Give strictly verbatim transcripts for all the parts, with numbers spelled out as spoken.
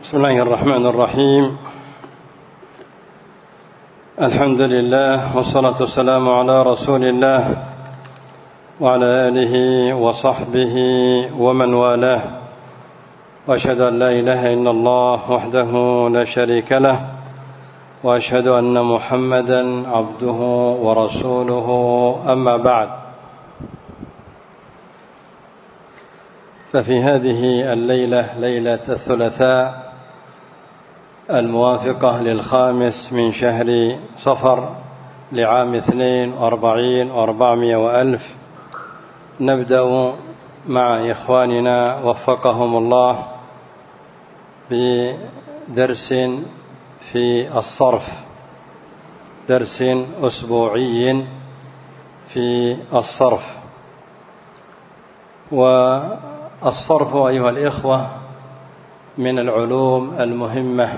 بسم الله الرحمن الرحيم. الحمد لله والصلاة والسلام على رسول الله وعلى آله وصحبه ومن والاه، وأشهد أن لا إله إلا الله وحده لا شريك له، وأشهد أن محمدا عبده ورسوله. أما بعد، ففي هذه الليلة، ليلة الثلاثاء الموافقة للخامس من شهر صفر لعام اثنين وأربعين وأربعمائة وألف، نبدأ مع إخواننا وفقهم الله بدرس في الصرف، درس أسبوعي في الصرف. والصرف أيها الإخوة من العلوم المهمة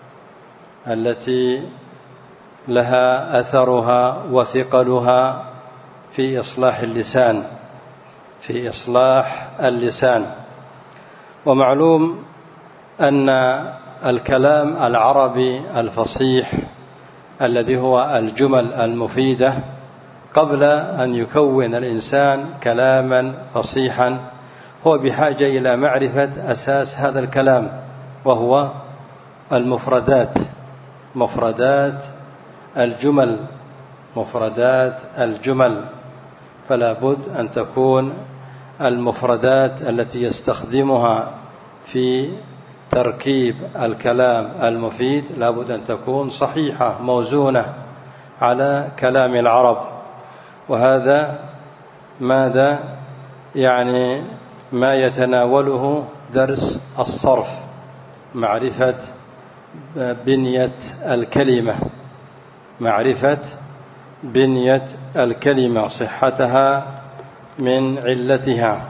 التي لها أثرها وثقلها في إصلاح اللسان في إصلاح اللسان. ومعلوم أن الكلام العربي الفصيح الذي هو الجمل المفيدة، قبل أن يكون الإنسان كلاما فصيحا هو بحاجة إلى معرفة أساس هذا الكلام، وهو المفردات، مفردات الجمل مفردات الجمل فلا بد أن تكون المفردات التي يستخدمها في تركيب الكلام المفيد لا بد أن تكون صحيحة موزونة على كلام العرب. وهذا ماذا يعني ما يتناوله درس الصرف، معرفة بنية الكلمة معرفة بنية الكلمة صحتها من علتها،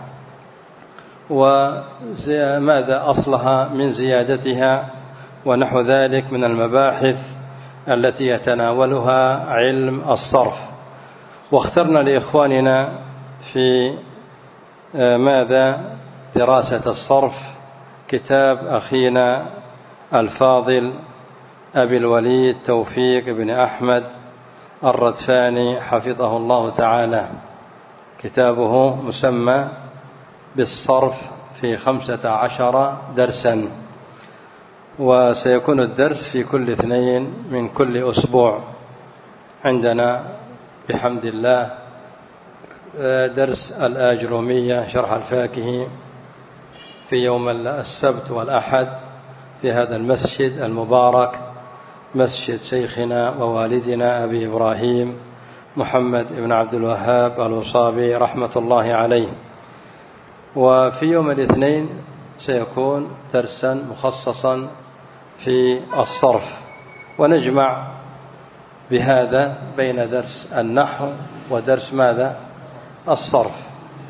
وماذا أصلها من زيادتها، ونحو ذلك من المباحث التي يتناولها علم الصرف. واخترنا لإخواننا في ماذا دراسة الصرف كتاب أخينا الفاضل أبي الوليد توفيق بن أحمد الردفاني حفظه الله تعالى. كتابه مسمى بالصرف في خمسة عشر درسا، وسيكون الدرس في كل اثنين من كل أسبوع. عندنا بحمد الله درس الآجرومية شرح الفاكهي في يوم السبت والأحد في هذا المسجد المبارك، مسجد شيخنا ووالدنا أبي إبراهيم محمد بن عبد الوهاب الوصابي رحمة الله عليه. وفي يوم الاثنين سيكون درسا مخصصا في الصرف، ونجمع بهذا بين درس النحو ودرس ماذا الصرف.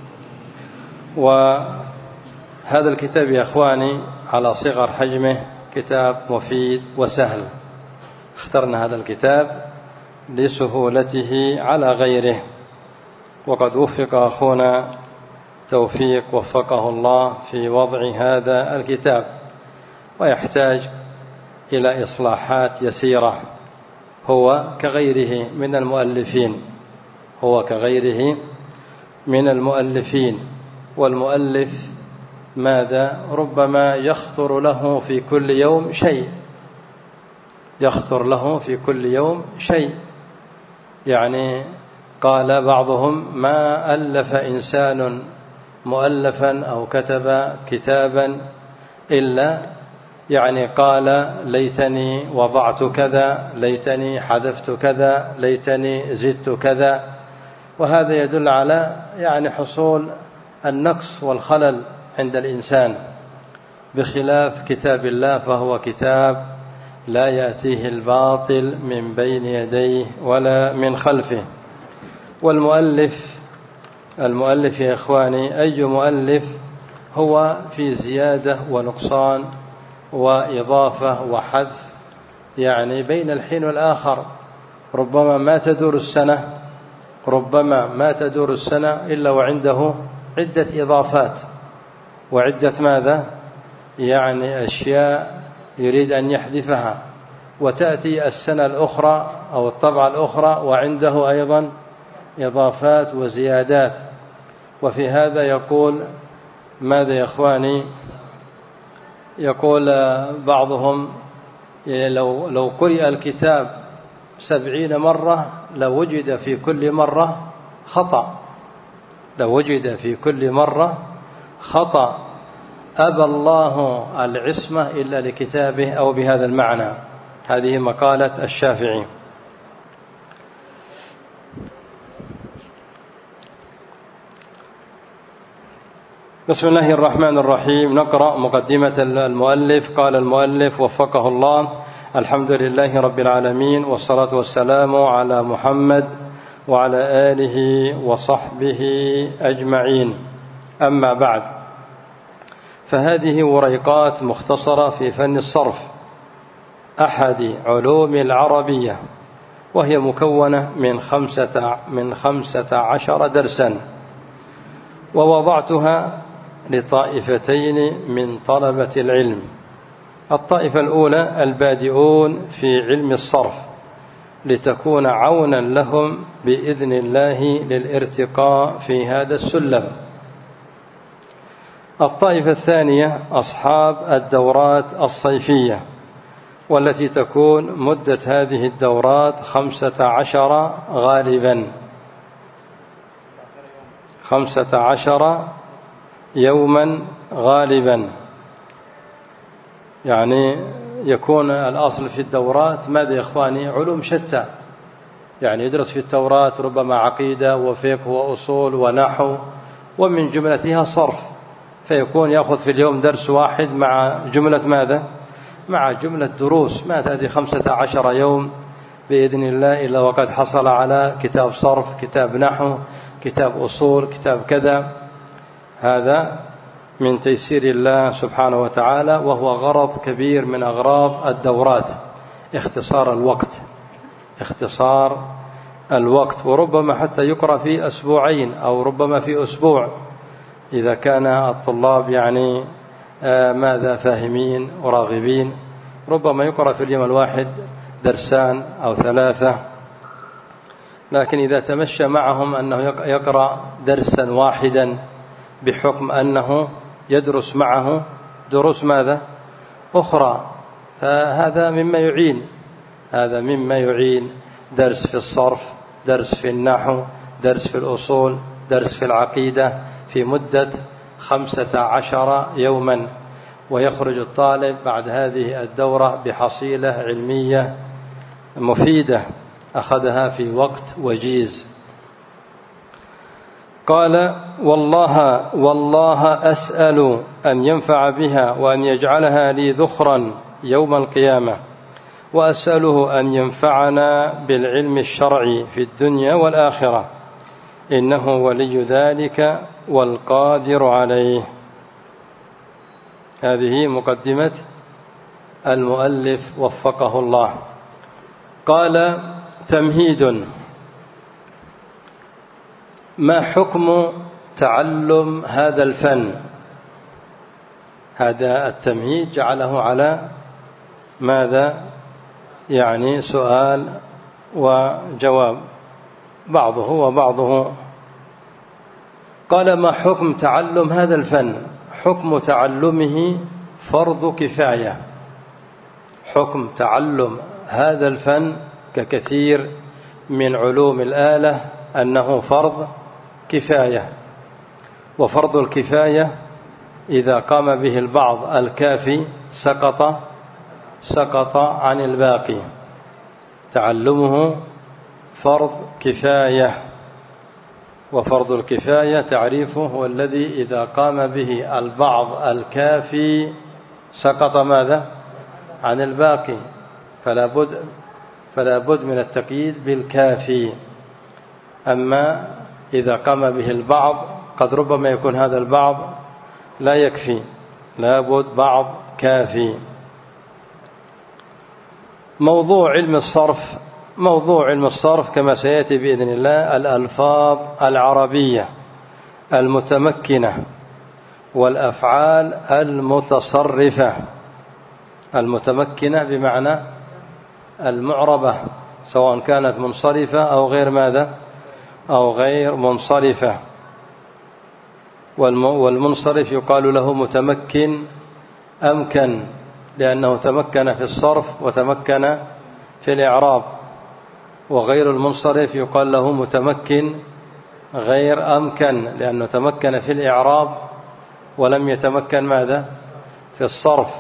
وهذا الكتاب يا أخواني على صغر حجمه كتاب مفيد وسهل، اخترنا هذا الكتاب لسهولته على غيره. وقد وفق أخونا توفيق وفقه الله في وضع هذا الكتاب، ويحتاج إلى إصلاحات يسيرة. هو كغيره من المؤلفين هو كغيره من المؤلفين والمؤلف ماذا ربما يخطر له في كل يوم شيء يخطر له في كل يوم شيء يعني قال بعضهم: ما ألف إنسان مؤلفا أو كتب كتابا إلا يعني قال ليتني وضعت كذا، ليتني حذفت كذا، ليتني زدت كذا. وهذا يدل على يعني حصول النقص والخلل عند الإنسان، بخلاف كتاب الله فهو كتاب لا يأتيه الباطل من بين يديه ولا من خلفه. والمؤلف المؤلف يا إخواني أي مؤلف هو في زيادة ونقصان وإضافة وحذف، يعني بين الحين والآخر. ربما ما تدور السنة ربما ما تدور السنة إلا وعنده عدة إضافات وعدة ماذا يعني أشياء يريد أن يحذفها، وتأتي السنة الأخرى أو الطبعة الأخرى وعنده أيضا إضافات وزيادات. وفي هذا يقول ماذا يا إخواني؟ يقول بعضهم لو لو قرئ الكتاب سبعين مرة لوجد في كل مرة خطأ، لوجد في كل مرة خطأ. أبى الله العصمة إلا لكتابه، أو بهذا المعنى. هذه مقالة الشافعي. بسم الله الرحمن الرحيم. نقرأ مقدمة المؤلف. قال المؤلف وفقه الله: الحمد لله رب العالمين، والصلاة والسلام على محمد وعلى آله وصحبه أجمعين. أما بعد، فهذه وريقات مختصرة في فن الصرف، أحد علوم العربية، وهي مكونة من خمسة, من خمسة عشر درسا، ووضعتها لطائفتين من طلبة العلم. الطائفة الأولى البادئون في علم الصرف، لتكون عونا لهم بإذن الله للارتقاء في هذا السلم. الطائفة الثانية أصحاب الدورات الصيفية، والتي تكون مدة هذه الدورات خمسة عشر غالبا خمسة عشر يوما غالبا. يعني يكون الأصل في الدورات ماذا يا إخواني؟ علوم شتى. يعني يدرس في التوراة ربما عقيدة وفقه وأصول ونحو، ومن جملتها صرف، فيكون يأخذ في اليوم درس واحد مع جملة ماذا؟ مع جملة دروس. ما تأتي خمسة عشر يوم بإذن الله إلا وقد حصل على كتاب صرف، كتاب نحو، كتاب أصول، كتاب كذا. هذا من تيسير الله سبحانه وتعالى، وهو غرض كبير من أغراض الدورات، اختصار الوقت، اختصار الوقت. وربما حتى يقرأ في أسبوعين أو ربما في أسبوع، إذا كان الطلاب يعني آه ماذا فاهمين وراغبين، ربما يقرأ في اليوم الواحد درسان أو ثلاثة. لكن إذا تمشى معهم أنه يقرأ درسا واحدا بحكم أنه يدرس معه دروس ماذا؟ أخرى، فهذا مما يعين، هذا مما يعين. درس في الصرف، درس في النحو، درس في الأصول، درس في العقيدة، في مدة خمسة عشر يوما. ويخرج الطالب بعد هذه الدورة بحصيلة علمية مفيدة أخذها في وقت وجيز. قال: والله والله أسأل أن ينفع بها وأن يجعلها لي ذخرا يوم القيامة، وأسأله أن ينفعنا بالعلم الشرعي في الدنيا والآخرة، إنه ولي ذلك والقادر عليه. هذه مقدمة المؤلف وفقه الله. قال: تمهيد. ما حكم تعلم هذا الفن؟ هذا التمهيد جعله على ماذا؟ يعني سؤال وجواب، بعضه وبعضه. قال: ما حكم تعلم هذا الفن؟ حكم تعلمه فرض كفاية. حكم تعلم هذا الفن ككثير من علوم الآلة أنه فرض كفاية. وفرض الكفاية إذا قام به البعض الكافي سقط سقط عن الباقي. تعلمه فرض كفاية. وفرض الكفاية تعريفه هو الذي إذا قام به البعض الكافي سقط ماذا؟ عن الباقي. فلا بد فلا بد من التقييد بالكافي. أما إذا قام به البعض قد ربما يكون هذا البعض لا يكفي، لا بد بعض كافي. موضوع علم الصرف موضوع علم الصرف كما سيأتي بإذن الله الألفاظ العربية المتمكنة والأفعال المتصرفة. المتمكنة بمعنى المعربة، سواء كانت منصرفة أو غير ماذا أو غير منصرفة. والمنصرف يقال له متمكن أمكن، لأنه تمكن في الصرف وتمكن في الإعراب. وغير المنصرف يقال له متمكن غير أمكن، لأنه تمكن في الإعراب ولم يتمكن ماذا في الصرف.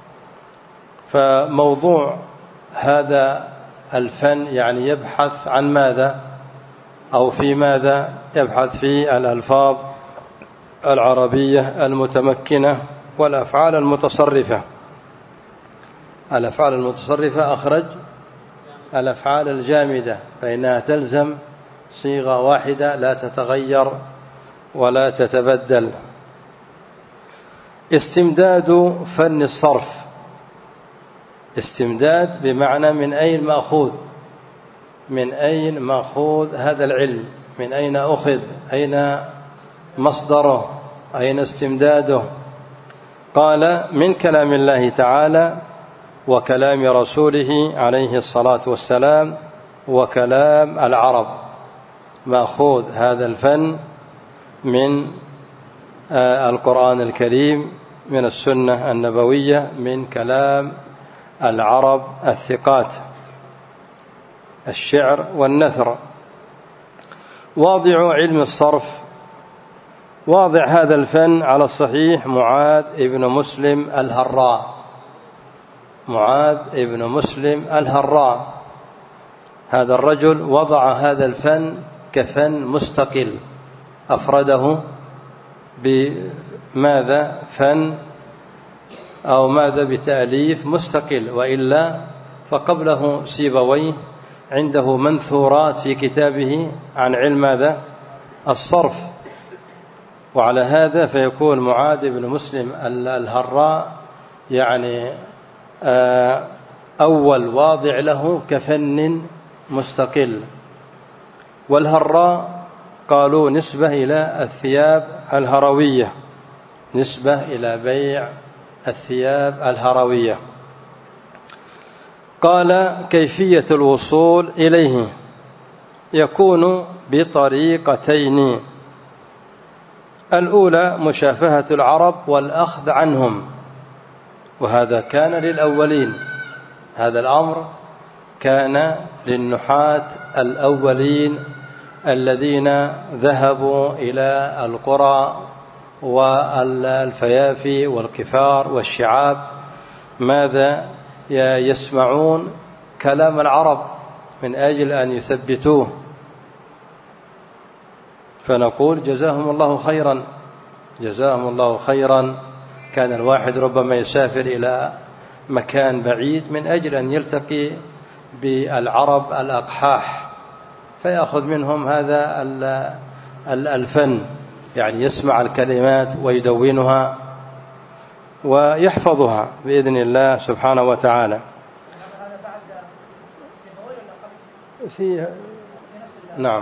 فموضوع هذا الفن يعني يبحث عن ماذا أو في ماذا؟ يبحث في الألفاظ العربية المتمكنة والأفعال المتصرفة. الأفعال المتصرفة أخرج الأفعال الجامدة، فإنها تلزم صيغة واحدة لا تتغير ولا تتبدل. استمداد فن الصرف. استمداد بمعنى من أين مأخوذ، من أين مأخوذ هذا العلم، من أين أخذ، أين مصدره، أين استمداده. قال من كلام الله تعالى وكلام رسوله عليه الصلاة والسلام وكلام العرب. مأخوذ هذا الفن من القرآن الكريم، من السنة النبوية، من كلام العرب الثقات، الشعر والنثر. واضع علم الصرف. واضع هذا الفن على الصحيح معاذ ابن مسلم الهراء. معاذ ابن مسلم الهراء هذا الرجل وضع هذا الفن كفن مستقل، أفرده بماذا فن أو ماذا بتأليف مستقل، وإلا فقبله سيبويه عنده منثورات في كتابه عن علم ماذا الصرف. وعلى هذا فيكون معاذ بن مسلم الهراء يعني أول واضع له كفن مستقل. والهراء قالوا نسبة إلى الثياب الهروية، نسبة إلى بيع الثياب الهروية. قال كيفية الوصول إليه يكون بطريقتين. الأولى مشافهة العرب والأخذ عنهم، وهذا كان للأولين، هذا الأمر كان للنحاة الأولين الذين ذهبوا إلى القرى والفيافي والقفار والشعاب، ماذا يسمعون كلام العرب من أجل أن يثبتوه. فنقول جزاهم الله خيرا، جزاهم الله خيرا. كان الواحد ربما يسافر إلى مكان بعيد من أجل أن يلتقي بالعرب الأقحاح، فيأخذ منهم هذا الفن، يعني يسمع الكلمات ويدونها ويحفظها بإذن الله سبحانه وتعالى. في نعم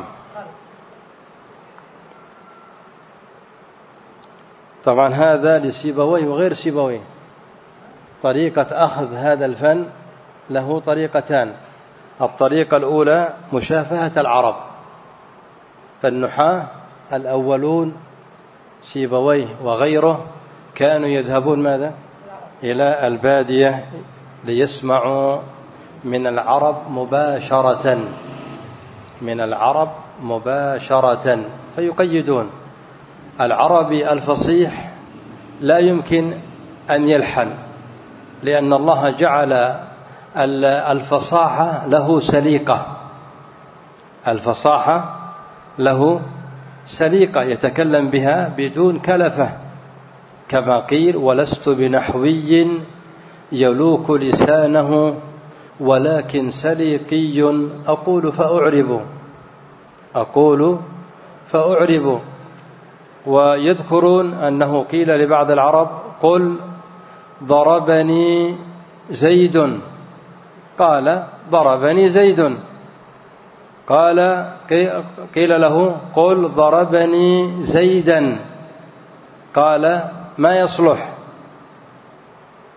طبعا هذا لسيبويه وغير سيبويه. طريقة أخذ هذا الفن له طريقتان. الطريقة الأولى مشافهة العرب، فالنحاة الأولون سيبويه وغيره كانوا يذهبون ماذا إلى البادية ليسمعوا من العرب مباشرة، من العرب مباشرة، فيقيدون. العربي الفصيح لا يمكن أن يلحن، لأن الله جعل الفصاحة له سليقة، الفصاحة له سليقة يتكلم بها بدون كلفة، كما قيل ولست بنحوي يلوك لسانه ولكن سليقي أقول فأعرب، أقول فأعرب. ويذكرون أنه قيل لبعض العرب قل ضربني زيد، قال ضربني زيد. قال قيل له قل ضربني زيدا، قال ما يصلح.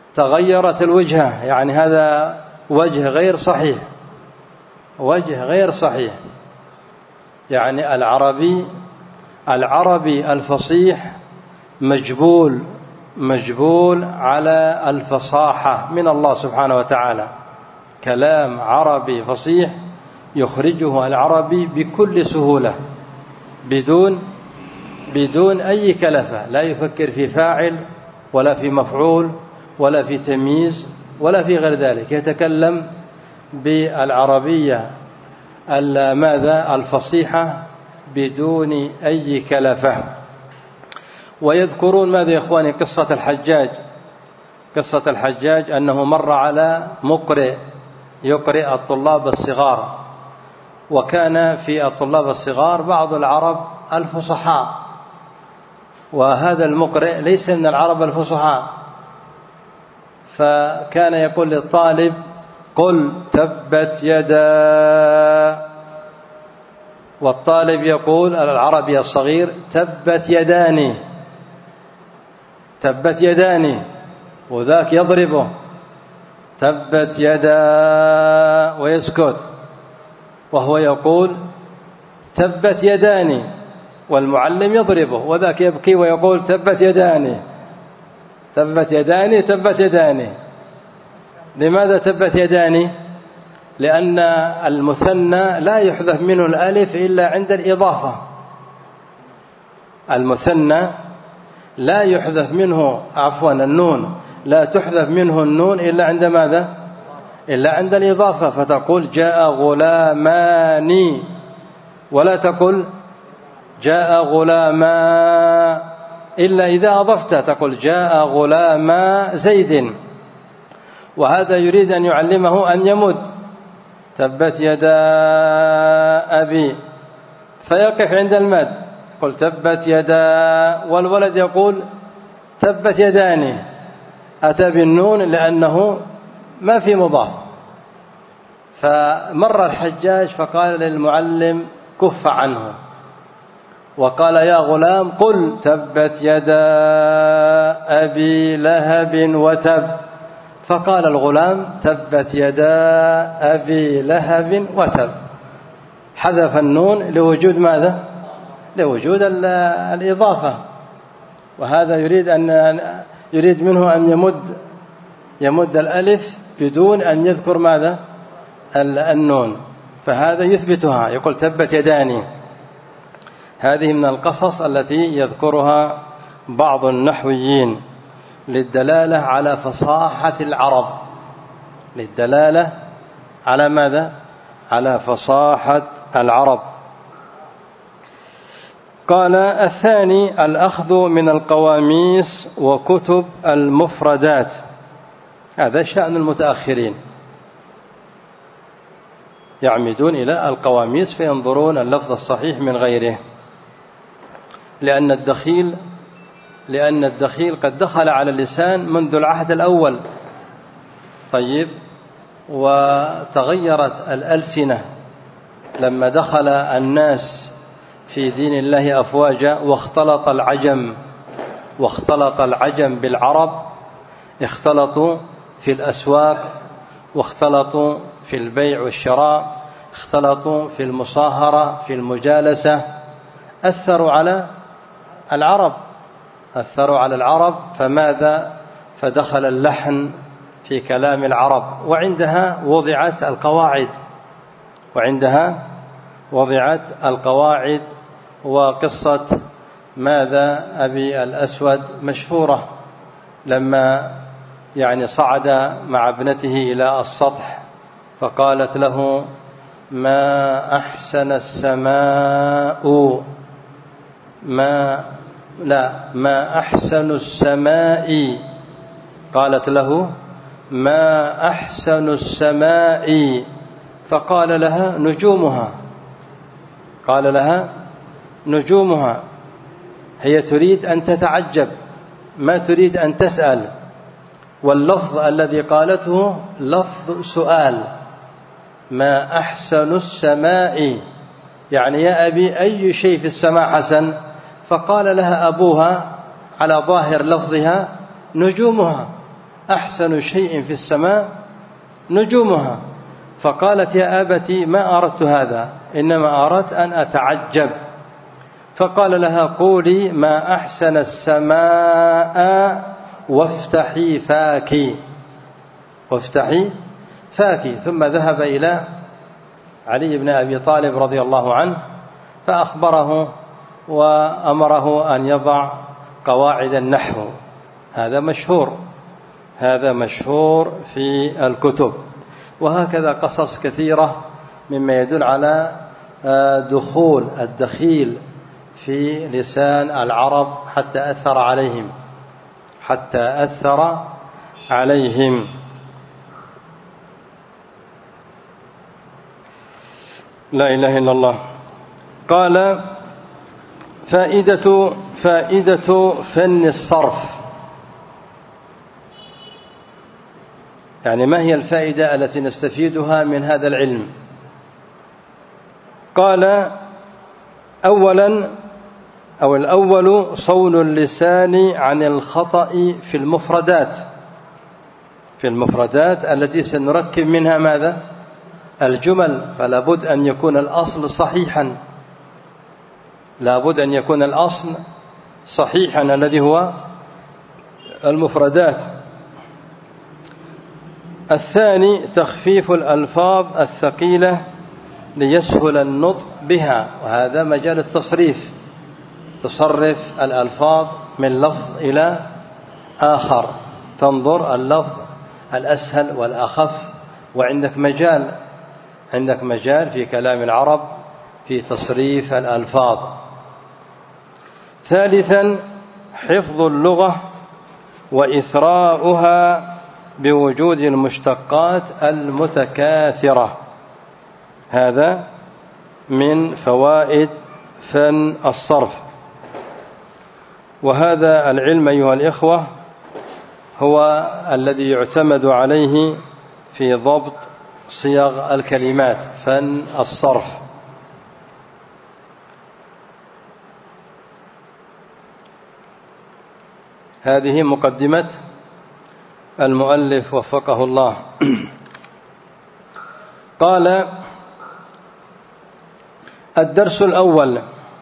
تغيرت الوجهة، يعني هذا وجه غير صحيح، وجه غير صحيح. يعني العربي العربي الفصيح مجبول مجبول على الفصاحة من الله سبحانه وتعالى. كلام عربي فصيح يخرجه العربي بكل سهولة بدون بدون أي كلفة، لا يفكر في فاعل ولا في مفعول ولا في تمييز ولا في غير ذلك، يتكلم بالعربية ماذا الفصيحة بدون أي كلفة. ويذكرون ماذا يا إخواني؟ قصة الحجاج قصة الحجاج أنه مر على مقرئ يقرئ الطلاب الصغار، وكان في الطلاب الصغار بعض العرب الفصحاء، وهذا المقرئ ليس من العرب الفصحاء، فكان يقول للطالب: قل تبت يدا، والطالب يقول العربي الصغير: تبت يداني تبت يداني، وذاك يضربه: تبت يدا، ويسكت، وهو يقول: تبت يداني، والمعلم يضربه، وذاك يبكي ويقول: تبت يداني تبت يداني تبت يداني. لماذا تبت يداني؟ لأن المثنى لا يحذف منه الألف إلا عند الإضافة. المثنى لا يحذف منه عفوا النون لا تحذف منه النون إلا عند ماذا؟ إلا عند الإضافة، فتقول: جاء غلامان، ولا تقول جاء غلاما إلا إذا أضفت، تقول: جاء غلاما زيد. وهذا يريد أن يعلمه أن يمد: تبت يدا أبي، فيقف عند المد، قل: تبت يدا، والولد يقول: تبت يداني، أتى بالنون لأنه ما في مضاف. فمر الحجاج فقال للمعلم: كف عنه، وقال: يا غلام قل: تبت يدا أبي لهب وتب. فقال الغلام: تبت يدا أبي لهب وتب، حذف النون لوجود ماذا؟ لوجود الإضافة. وهذا يريد أن يريد منه أن يمد يمد الألف بدون أن يذكر ماذا؟ النون، فهذا يثبتها، يقول: تبت يداني. هذه من القصص التي يذكرها بعض النحويين للدلالة على فصاحة العرب، للدلالة على ماذا؟ على فصاحة العرب. قال: الثاني الأخذ من القواميس وكتب المفردات. هذا شأن المتأخرين، يعمدون إلى القواميس فينظرون اللفظ الصحيح من غيره، لأن الدخيل لأن الدخيل قد دخل على اللسان منذ العهد الأول. طيب، وتغيرت الألسنة لما دخل الناس في دين الله أفواجا، واختلط العجم واختلط العجم بالعرب، اختلطوا في الأسواق، واختلطوا في البيع والشراء، اختلطوا في المصاهرة، في المجالسة، أثروا على العرب أثروا على العرب فماذا؟ فدخل اللحن في كلام العرب، وعندها وضعت القواعد وعندها وضعت القواعد وقصة ماذا أبي الأسود مشهورة، لما يعني صعد مع ابنته إلى السطح فقالت له: ما أحسن السماء ما لا ما أحسن السماء قالت له: ما أحسن السماء، فقال لها: نجومها قال لها نجومها. هي تريد أن تتعجب، ما تريد أن تسأل، واللفظ الذي قالته لفظ سؤال: ما أحسن السماء، يعني يا أبي أي شيء في السماء حسن؟ فقال لها أبوها على ظاهر لفظها: نجومها. أحسن شيء في السماء نجومها. فقالت يا أبتي ما أردت هذا، إنما أردت أن أتعجب. فقال لها قولي ما أحسن السماء وافتحي فاك، وافتحي فاك. ثم ذهب إلى علي بن أبي طالب رضي الله عنه فأخبره وأمره أن يضع قواعد النحو. هذا مشهور، هذا مشهور في الكتب. وهكذا قصص كثيرة مما يدل على دخول الدخيل في لسان العرب حتى أثر عليهم، حتى أثر عليهم. لا إله إلا الله. قال فائدة فائدة فن الصرف، يعني ما هي الفائدة التي نستفيدها من هذا العلم؟ قال أولا أو الأول صون اللسان عن الخطأ في المفردات، في المفردات التي سنركب منها ماذا؟ الجمل. فلا بد أن يكون الأصل صحيحا، لا بد أن يكون الأصل صحيحا الذي هو المفردات. الثاني تخفيف الألفاظ الثقيلة ليسهل النطق بها، وهذا مجال التصريف، تصرف الألفاظ من لفظ إلى آخر، تنظر اللفظ الأسهل والأخف، وعندك مجال، عندك مجال في كلام العرب في تصريف الألفاظ. ثالثا حفظ اللغة وإثراؤها بوجود المشتقات المتكاثرة، هذا من فوائد فن الصرف. وهذا العلم أيها الإخوة هو الذي يعتمد عليه في ضبط صيغ الكلمات، فن الصرف. هذه مقدمة المؤلف وفقه الله. قال الدرس الأول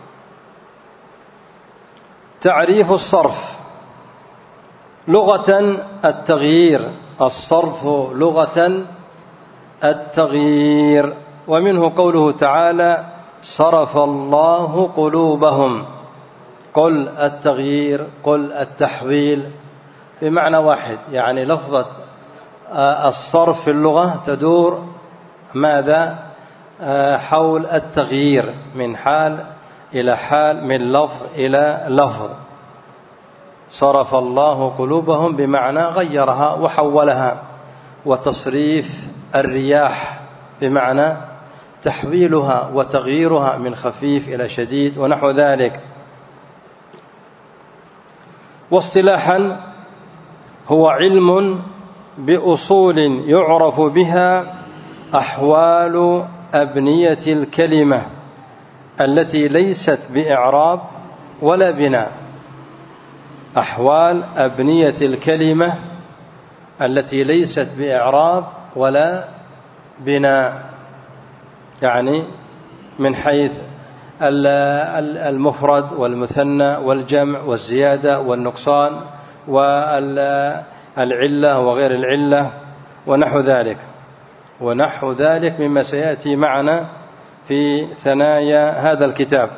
تعريف الصرف. لغة التغيير، الصرف لغة التغيير، ومنه قوله تعالى صرف الله قلوبهم. قل التغيير، قل التحويل، بمعنى واحد، يعني لفظة الصرف في اللغة تدور ماذا؟ حول التغيير من حال إلى حال، من لفظ إلى لفظ. صرف الله قلوبهم بمعنى غيرها وحولها. وتصريف الرياح بمعنى تحويلها وتغييرها من خفيف إلى شديد ونحو ذلك. واصطلاحا هو علم بأصول يعرف بها أحوال أبنية الكلمة التي ليست بإعراب ولا بناء. أحوال أبنية الكلمة التي ليست بإعراب ولا بناء، يعني من حيث المفرد والمثنى والجمع والزيادة والنقصان والعلة وغير العلة ونحو ذلك، ونحو ذلك مما سيأتي معنا في ثنايا هذا الكتاب.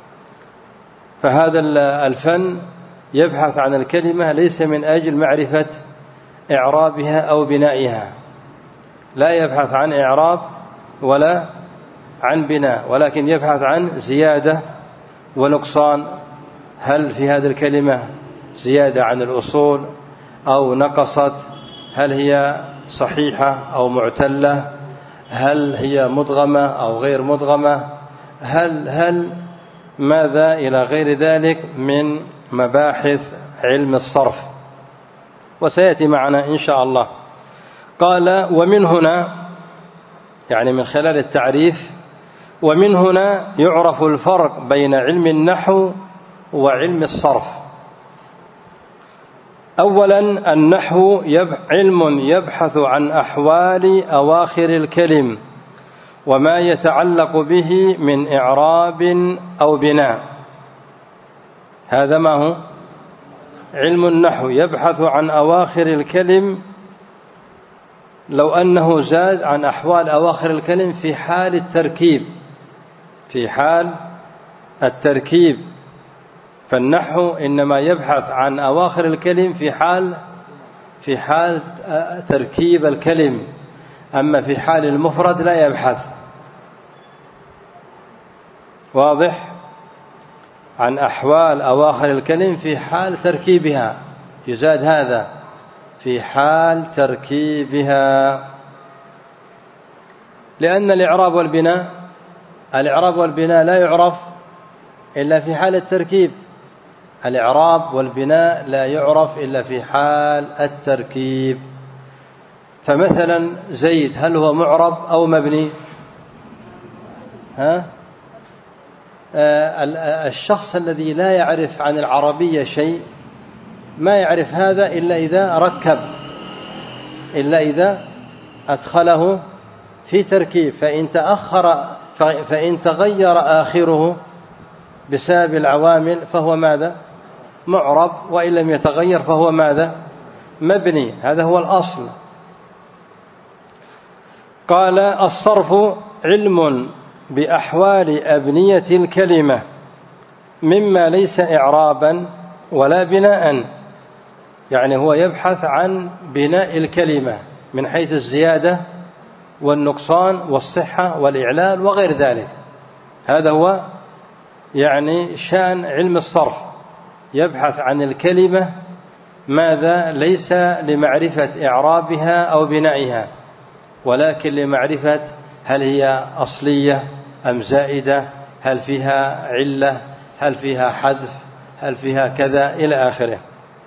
فهذا الفن يبحث عن الكلمة ليس من أجل معرفة إعرابها أو بنائها، لا يبحث عن إعراب ولا عن بناء، ولكن يبحث عن زيادة ونقصان. هل في هذه الكلمة زيادة عن الأصول أو نقصت؟ هل هي صحيحة أو معتلة؟ هل هي مدغمة أو غير مدغمة؟ هل هل ماذا إلى غير ذلك من مباحث علم الصرف، وسيأتي معنا إن شاء الله. قال ومن هنا، يعني من خلال التعريف، ومن هنا يعرف الفرق بين علم النحو وعلم الصرف. أولا النحو علم يبحث عن أحوال أواخر الكلم وما يتعلق به من إعراب أو بناء. هذا ما هو علم النحو، يبحث عن أواخر الكلم، لو أنه زاد عن أحوال أواخر الكلم في حال التركيب، في حال التركيب. فالنحو إنما يبحث عن أواخر الكلم في حال في حال تركيب الكلم، أما في حال المفرد لا يبحث. واضح؟ عن أحوال أواخر الكلم في حال تركيبها، يزاد هذا في حال تركيبها. لأن الإعراب والبناء الإعراب والبناء لا يعرف إلا في حال التركيب. الإعراب والبناء لا يعرف إلا في حال التركيب. فمثلا زيد هل هو معرب أو مبني؟ ها؟ آه الشخص الذي لا يعرف عن العربية شيء ما يعرف هذا إلا إذا ركب، إلا إذا أدخله في تركيب. فإن تأخر فإن تغير آخره بسبب العوامل فهو ماذا؟ معرب، وإن لم يتغير فهو ماذا؟ مبني. هذا هو الأصل. قال الصرف علم بأحوال أبنية الكلمة مما ليس إعرابا ولا بناء، يعني هو يبحث عن بناء الكلمة من حيث الزيادة والنقصان والصحة والإعلال وغير ذلك. هذا هو يعني شأن علم الصرف، يبحث عن الكلمة ماذا؟ ليس لمعرفة إعرابها أو بنائها، ولكن لمعرفة هل هي أصلية أم زائدة، هل فيها علة، هل فيها حذف، هل فيها كذا إلى آخره.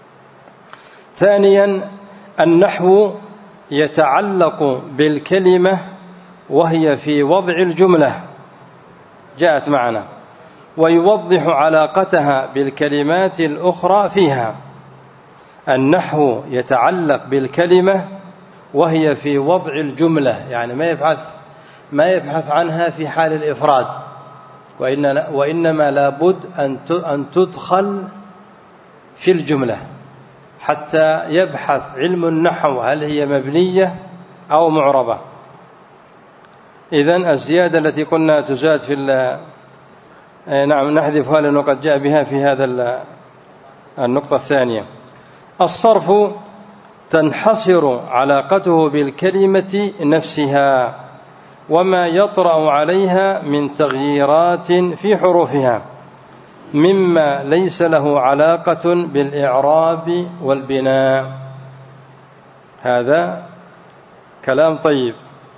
ثانيا النحو يتعلق بالكلمة وهي في وضع الجملة، جاءت معنا، ويوضح علاقتها بالكلمات الأخرى فيها. النحو يتعلق بالكلمة وهي في وضع الجملة، يعني ما يبحث ما يبحث عنها في حال الإفراد، وإنما لابد أن تدخل في الجملة حتى يبحث علم النحو هل هي مبنية أو معربة. إذن الزيادة التي قلنا تزاد في نعم نحذفها لأنه قد جاء بها في هذا النقطة الثانية. الصرف تنحصر علاقته بالكلمة نفسها وما يطرأ عليها من تغييرات في حروفها مما ليس له علاقة بالإعراب والبناء. هذا كلام طيب،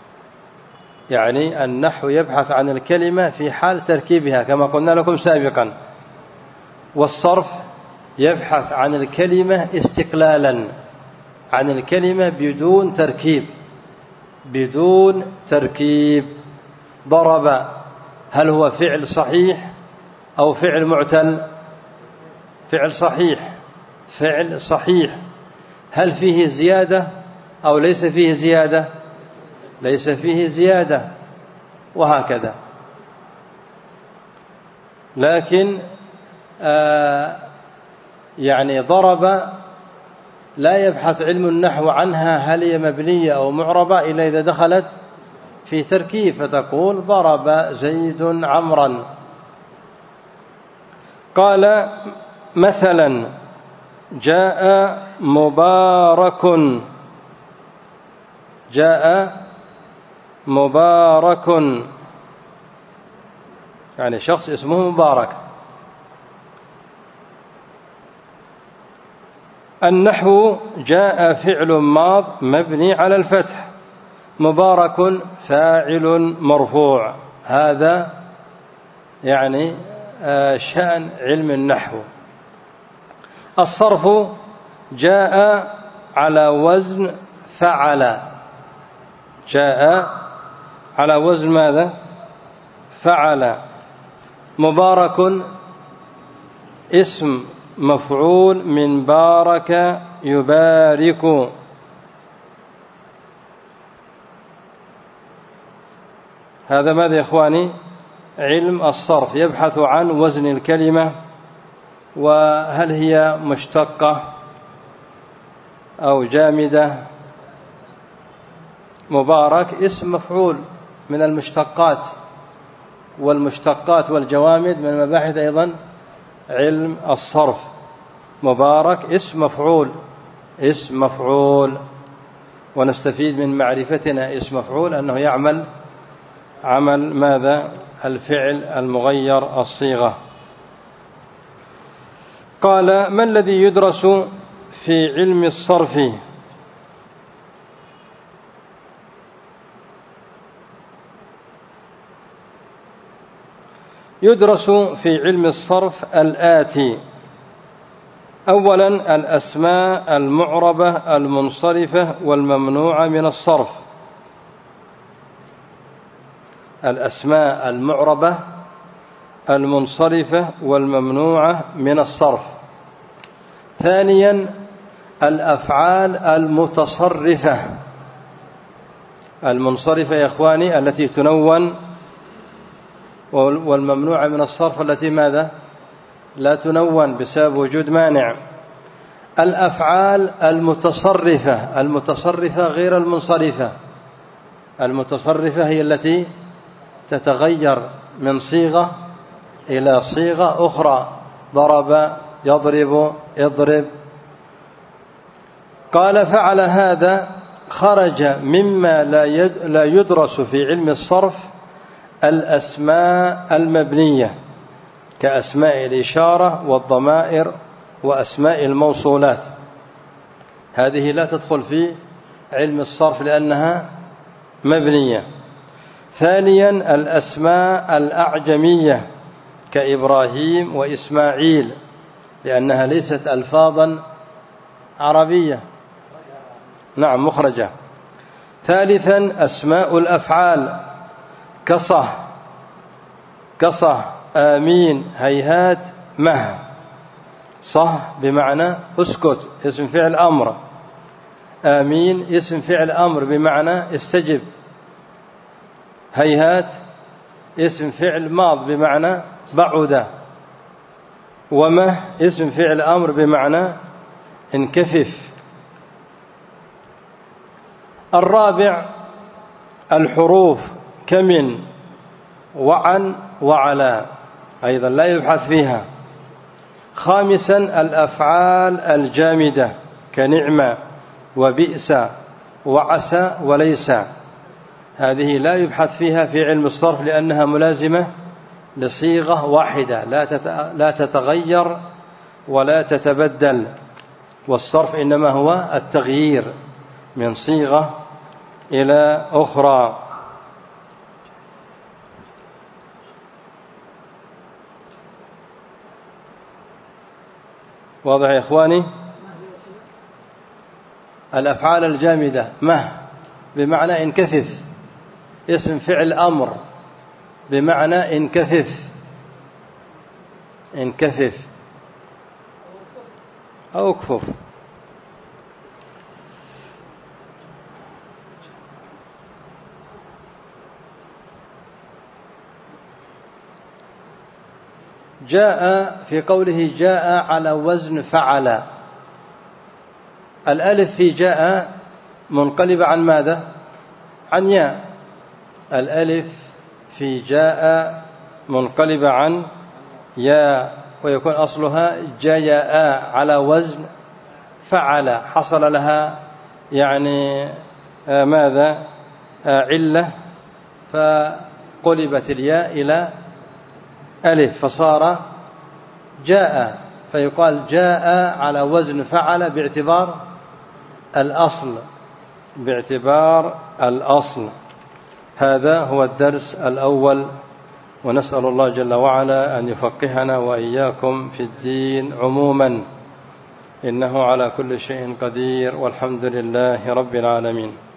يعني النحو يبحث عن الكلمة في حال تركيبها كما قلنا لكم سابقا، والصرف يبحث عن الكلمة استقلالا، عن الكلمة بدون تركيب، بدون تركيب. ضرب هل هو فعل صحيح أو فعل معتل؟ فعل صحيح، فعل صحيح. هل فيه زيادة أو ليس فيه زيادة؟ ليس فيه زيادة، وهكذا. لكن آه يعني ضرب لا يبحث علم النحو عنها هل هي مبنية أو معربة إلا إذا دخلت في تركيب، فتقول ضرب زيد عمرا. قال مثلا جاء مبارك، جاء مبارك يعني شخص اسمه مبارك. النحو جاء فعل ماض مبني على الفتح، مبارك فاعل مرفوع. هذا يعني شأن علم النحو. الصرف جاء على وزن فعل، جاء على وزن ماذا؟ فعل. مبارك اسم مفعول من بارك يبارك. هذا ماذا يا إخواني؟ علم الصرف، يبحث عن وزن الكلمة، وهل هي مشتقة أو جامدة. مبارك اسم مفعول من المشتقات، والمشتقات والجوامد من المباحث أيضا علم الصرف. مبارك اسم مفعول، اسم مفعول، ونستفيد من معرفتنا اسم مفعول أنه يعمل عمل ماذا؟ الفعل المغير الصيغة. قال: ما الذي يدرس في علم الصرف؟ يدرس في علم الصرف الآتي: أولا الأسماء المعربة المنصرفة والممنوعة من الصرف. الأسماء المعربة المنصرفة والممنوعة من الصرف. ثانيا الأفعال المتصرفة المنصرفة يا إخواني التي تنون، والممنوعة من الصرف التي ماذا؟ لا تنون بسبب وجود مانع. الأفعال المتصرفة المتصرفة غير المنصرفة. المتصرفة هي التي تتغير من صيغة إلى صيغة أخرى، ضرب، يضرب، اضرب. قال: فعل هذا خرج مما لا يدرس في علم الصرف الأسماء المبنية كأسماء الإشارة والضمائر وأسماء الموصولات، هذه لا تدخل في علم الصرف لأنها مبنية. ثانيا الأسماء الأعجمية كإبراهيم وإسماعيل لأنها ليست ألفاظا عربية، نعم مخرجة. ثالثا أسماء الأفعال كصه كصه آمين هيهات مه. صه بمعنى اسكت اسم فعل أمر، آمين اسم فعل أمر بمعنى استجب، هيهات اسم فعل ماض بمعنى بعد، ومه اسم فعل أمر بمعنى انكفف. الرابع الحروف كمن وعن وعلى، أيضا لا يبحث فيها. خامسا الأفعال الجامدة كنعمة وبئس وعسى وليس، هذه لا يبحث فيها في علم الصرف لأنها ملازمة لصيغة واحدة لا تتغير ولا تتبدل، والصرف إنما هو التغيير من صيغة إلى أخرى. واضح يا إخواني؟ الأفعال الجامدة مه بمعنى انكفف، اسم فعل أمر بمعنى انكفف انكفف أو اكفف. جاء في قوله جاء على وزن فعل، الألف في جاء منقلبة عن ماذا؟ عن ياء. الألف في جاء منقلبة عن ياء، ويكون أصلها جاء على وزن فعل، حصل لها يعني آه ماذا؟ آه علة، فقلبت الياء إلى ألف فصار جاء، فيقال جاء على وزن فعل باعتبار الأصل باعتبار الأصل. هذا هو الدرس الأول، ونسأل الله جل وعلا أن يفقهنا وإياكم في الدين عموما، إنه على كل شيء قدير، والحمد لله رب العالمين.